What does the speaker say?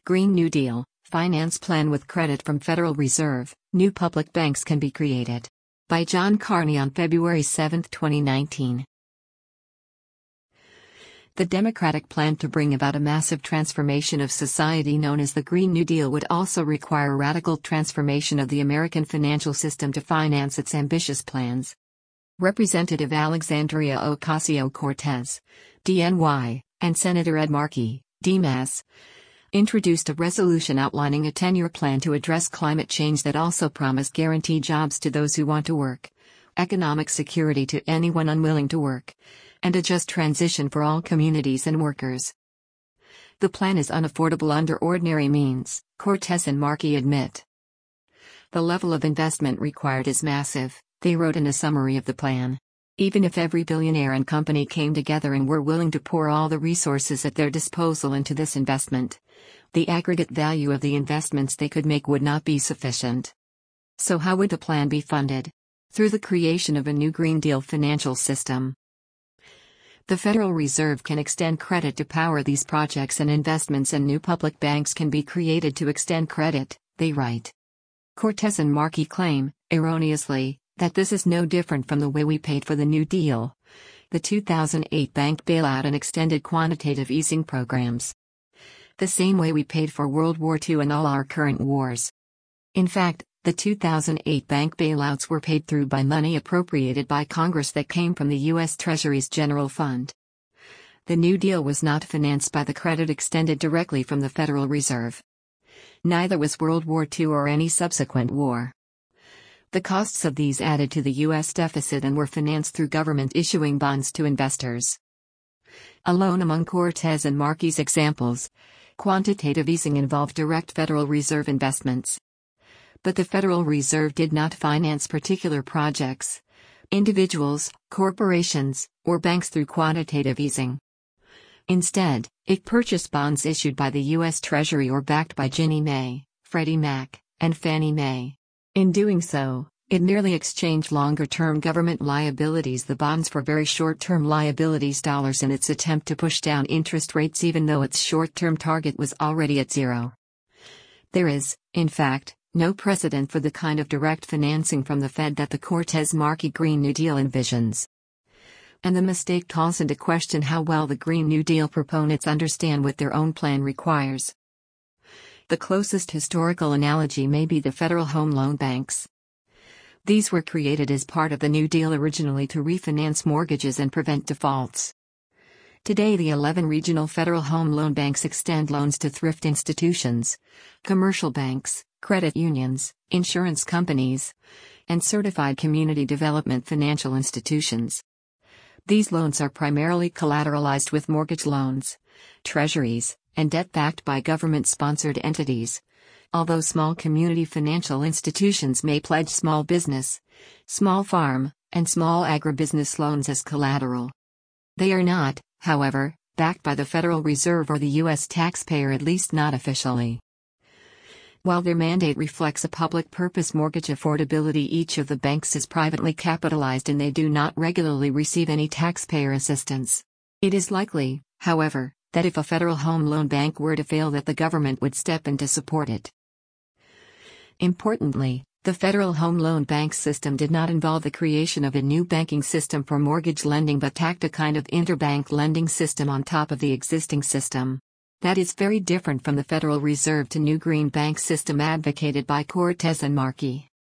Green New Deal, finance plan with credit from Federal Reserve, new public banks can be created. By John Carney on February 7, 2019. The Democratic plan to bring about a massive transformation of society known as the Green New Deal would also require radical transformation of the American financial system to finance its ambitious plans. Representative Alexandria Ocasio-Cortez, DNY, and Senator Ed Markey, D-Mass, introduced a resolution outlining a 10-year plan to address climate change that also promised guaranteed jobs to those who want to work, economic security to anyone unwilling to work, and a just transition for all communities and workers. The plan is unaffordable under ordinary means, Cortez and Markey admit. The level of investment required is massive, they wrote in a summary of the plan. Even if every billionaire and company came together and were willing to pour all the resources at their disposal into this investment, the aggregate value of the investments they could make would not be sufficient. So how would the plan be funded? Through the creation of a new Green Deal financial system. The Federal Reserve can extend credit to power these projects, and investments and new public banks can be created to extend credit, they write. Cortez and Markey claim, erroneously, that this is no different from the way we paid for the New Deal, the 2008 bank bailout and extended quantitative easing programs. The same way we paid for World War II and all our current wars. In fact, the 2008 bank bailouts were paid through by money appropriated by Congress that came from the U.S. Treasury's General Fund. The New Deal was not financed by the credit extended directly from the Federal Reserve. Neither was World War II or any subsequent war. The costs of these added to the U.S. deficit and were financed through government issuing bonds to investors. Alone among Cortez and Markey's examples, quantitative easing involved direct Federal Reserve investments. But the Federal Reserve did not finance particular projects, individuals, corporations, or banks through quantitative easing. Instead, it purchased bonds issued by the U.S. Treasury or backed by Ginnie Mae, Freddie Mac, and Fannie Mae. In doing so, it merely exchanged longer-term government liabilities, the bonds, for very short-term liabilities dollars in its attempt to push down interest rates even though its short-term target was already at zero. There is, in fact, no precedent for the kind of direct financing from the Fed that the Cortez-Markey Green New Deal envisions. And the mistake calls into question how well the Green New Deal proponents understand what their own plan requires. The closest historical analogy may be the Federal Home Loan Banks. These were created as part of the New Deal originally to refinance mortgages and prevent defaults. Today, the 11 regional Federal Home Loan Banks extend loans to thrift institutions, commercial banks, credit unions, insurance companies, and certified community development financial institutions. These loans are primarily collateralized with mortgage loans, treasuries, and debt backed by government-sponsored entities, although small community financial institutions may pledge small business, small farm, and small agribusiness loans as collateral. They are not, however, backed by the Federal Reserve or the U.S. taxpayer, at least not officially. While their mandate reflects a public-purpose mortgage affordability, each of the banks is privately capitalized and they do not regularly receive any taxpayer assistance. It is likely, however, that if a Federal Home Loan Bank were to fail, that the government would step in to support it. Importantly, the Federal Home Loan Bank system did not involve the creation of a new banking system for mortgage lending but tacked a kind of interbank lending system on top of the existing system. That is very different from the Federal Reserve to new green bank system advocated by Cortez and Markey.